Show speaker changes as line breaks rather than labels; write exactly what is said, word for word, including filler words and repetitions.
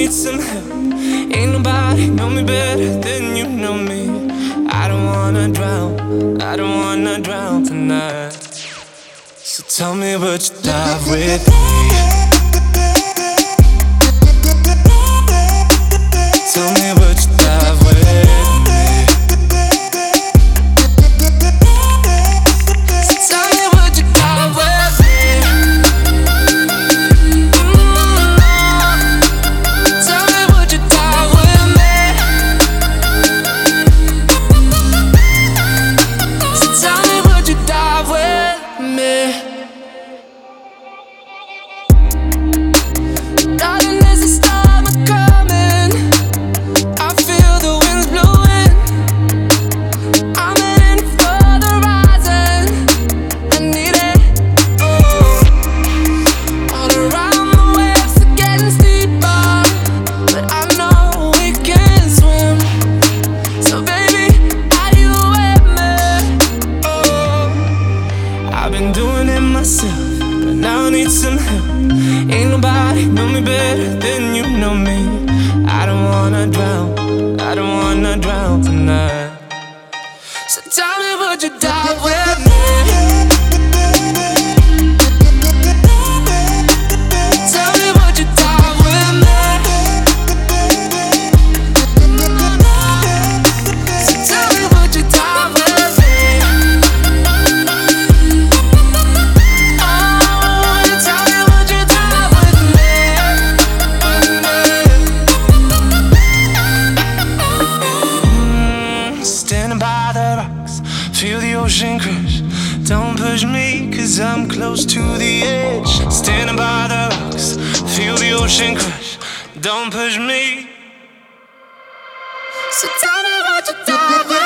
need some help. Ain't nobody know me better than you know me. I don't wanna drown, I don't wanna drown tonight. So tell me, would you dive with me? Tell me, would you dive with me? So tell me, would you dive with me? Tell me, would you dive with me? So tell me, would you dive with me? Darling, there's a storm coming. I feel the winds blowing. I'm heading for the horizon. I need it. Oh, all around the waves are getting steeper, but I know we can swim. So baby, are you with me? Oh, I've been doing it myself, but now I need some help. Ain't nobody know me better than you know me. I don't wanna drown, I don't wanna drown tonight. So tell me, would you dive with me? Tell me, would you dive with me? So tell me, would you dive with me? Oh, tell me, would you dive with me? Mm, standing by the rocks, feel the ocean crush. Don't push me, cause I'm close to the edge. Standing by the rocks, feel the ocean crush. Don't push me. So tell me, would you dive with me?